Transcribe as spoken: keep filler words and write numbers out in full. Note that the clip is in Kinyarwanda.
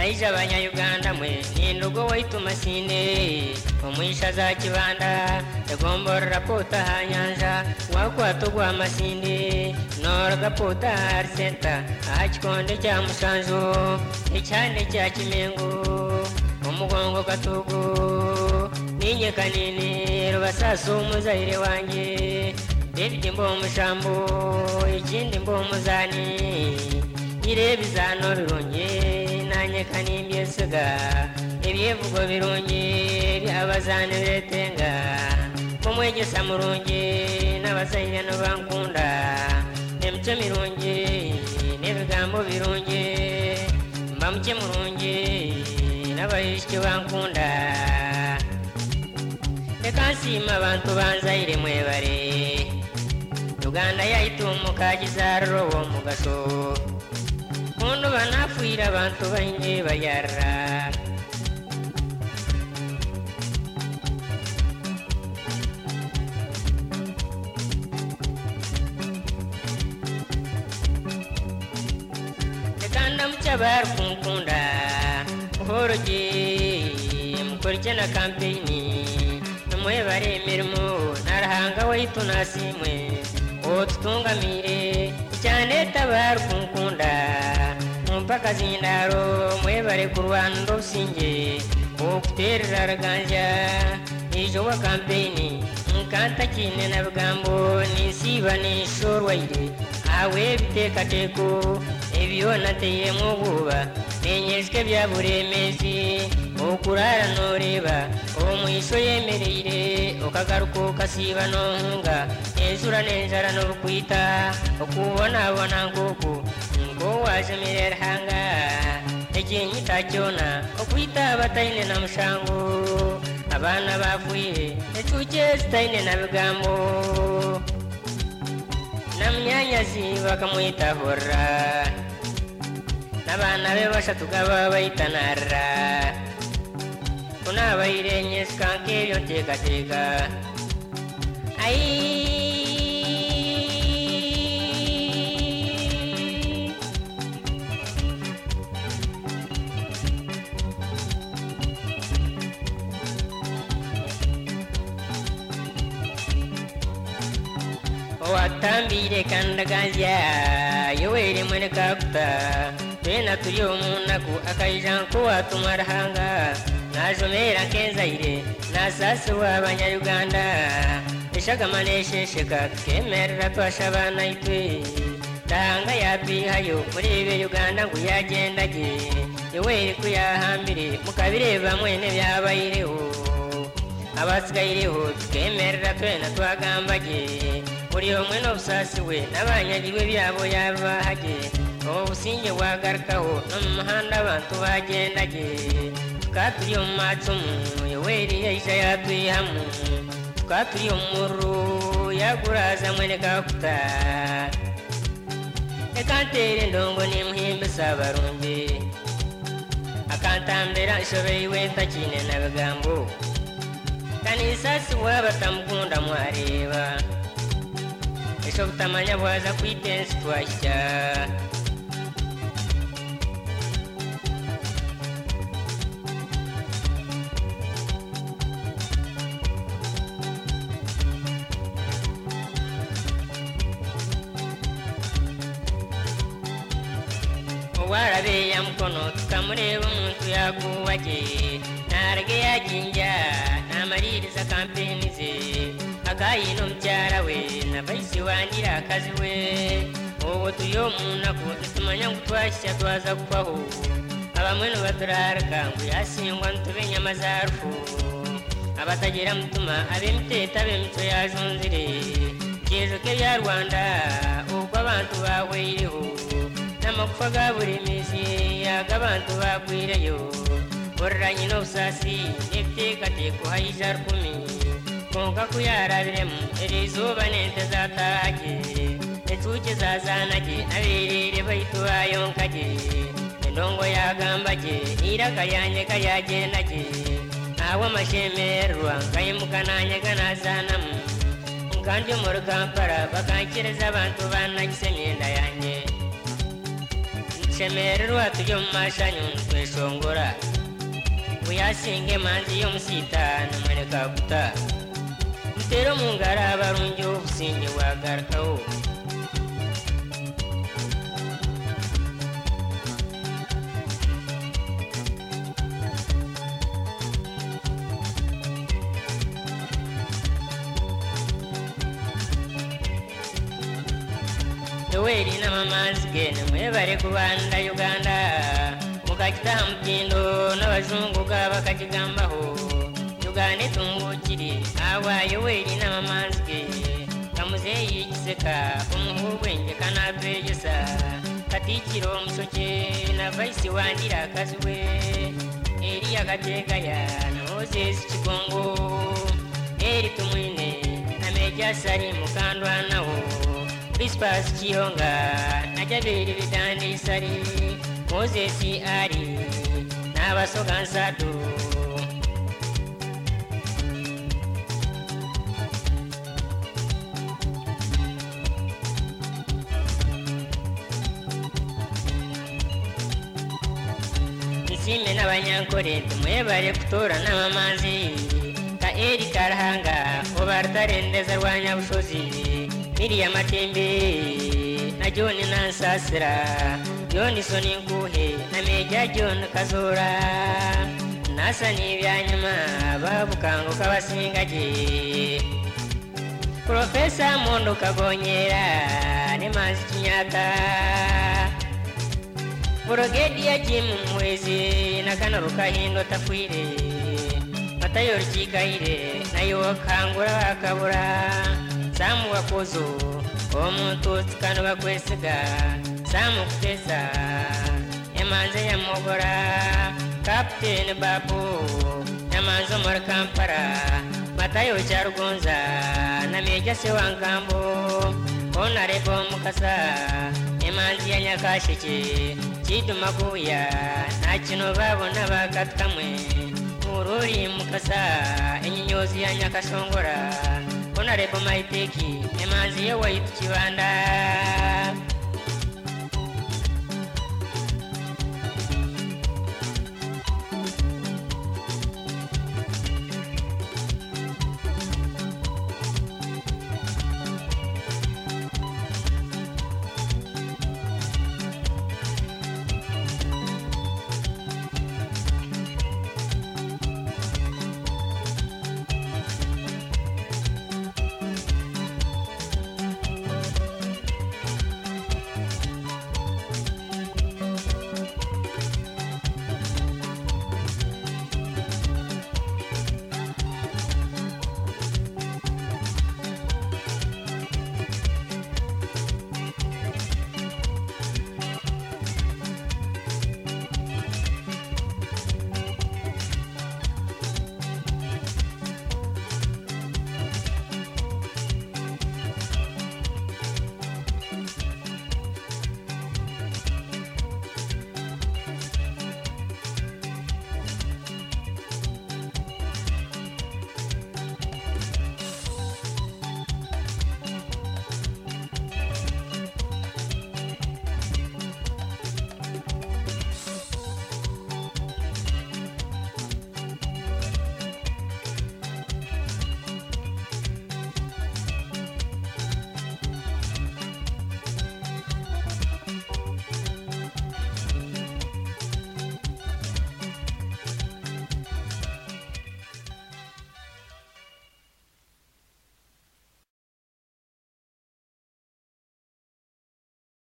naija abanya-Uganda mwe nindogo waitu masine omwisha za kibanda egomborera pota hanyanja wakwato gwa masinde norga pota arsenta achikonde kya musanzo icyane kya kimengo omugongo katugo ninye kanini rubasaso muzaire wanjye David mbo mushambo ikindi mbo muzani irebizano birunye nanye kanimbye siga ebyevugo birunye byabazane betenga mumwegesa murunye n'abazaire no bankunda emcho mirunye nebigambo birunye mbamuke murunye n'abayishike bankunda ekansima abantu banzaire mwebare Uganda yaitumuka gizarro mugaso Mundu banafuira abantu bainge bayara Ekanda mchabar kunkunda Horoji mkurikena kampeni Mwebare mirimo narahanga waitu nasimwe Otutungamire cyane tabar kunkunda mpaka zindaro mwebare kurwando singe okuterera raganja ijo wa campaign nkanta kine na bigambo nisiba nishorwaire awe biteka teko ebyo nateye muguba nenyezke bya buremezi okurara noreba omwisho yemerire okagaruko kasiba nonga ezura nenjara no rukwita okubona bona ngoko ngo wajemerera hanga ekinyi tacyona okwita bataine na mushango abana bafuye ecuke zitaine na bigambo namnyanyazi bakamwita horra nabana be bashatu gaba baitanara kuna bairenye skanke yo teka teka ai Watambire kandaganja yoweri mwene kakuta Tena tuyo munaku akaijanko watumarahanga Najomera kenzaire nasasi w'abanya-Uganda Ishaga maneshesheka kemerera twashabana itwe Dahanga yabihayo murebe Uganda ngo yagendage Yoweri kuyahambire mukabireba mwene byabayireho Abasigayireho kemerera twena twagambage Muri omwe no busasi we n'abanyagiwe byabo yabahage obusinge bwagarikaho no mu muhanda abantu bagendage tukaturi mu macumu Yoweri yaisha yatwihamu tukaturi umuru yaguraza mwene kakuta ekantere ndongo nimuhimbe sabarungi akantambera ishobeye wenta kine na bigambo kanisasi wabatamukunda mwareba Esho butamanya bwaza kwitensi twashya Warabe ya mkono tukamureba umuntu yaguwaje narage yajinja namaririza kampeni ze Agayino mbyara we nabaisi wangira akazi we Owo tuyo munaku tumanya ngutwashya twaza kubaho abamweno baturaraka ngo yasingwa ntube nyamazarufu abatagira mutuma abemteta bemto yajunzire Kejo ke ya Rwanda ubwo abantu bahweyeho n'amakufa ga buri misi y'abantu bagwireyo Borranye no busasi n'iteka teko hayijar kumi Konga kuyarabiremu erizuba nente zatahage ecuke zazanage abirire baitu bayonkage endongo yagambage iraka yanye kayagendage awo mashemerwa kayimukananye kanazanamu nkanje muri Kampala bakankireza abantu banagise myenda yanjye shemererwa tujyo mu mashanyu tweshongora uyasinge manzi yo musita numwereka guta mutero mu ngara abarungi ubusinge wagarakaho Yoweri na mamanzi gene mwebare kubanda Uganda mukakita mutindo n'abazunguga bakakigambaho Uganda tungukiri awa Yoweri na mamanzi gene kamuzeyi giseka umuhubwenge kanabegesa katikiro musoke na vice wandira kazwe eri akategaya Moses Kigongo eri tumwine na meja sari mukandwa nawo Bispas Kionga najabiri bitandi sari Moses ari nabasoga nsatu Nisime n'abanyankore tumwebare kutora n'amamanzi ka eri karahanga obartarendeza rwanya bushozi Miriam Matembe na John Nansasira John Soni Nkuhe na Meja John Kazora Nasani byanyuma babukango kabasingaje Professor Mondo Kagonyera ne Manzi Kinyaka Brigadier Jim Mwezi na Kanaruka Hindo Tafwire Matayo Chikaire na yo kangura akabura Samu wakozo omuntu tikano bakwesiga Samu kutesa emanze ya mogora Captain Babu emanzo mar Kampala Matayo Charugonza na Meja Sewangambo Onarebo Mukasa emanzi ya Nyakashiki Chidumaguya na Chino Babo n'abakatkamwe Mururi Mukasa enyinyozi ya Nyakashongora Honorable Maiteki emanzi yewa yitu Kibanda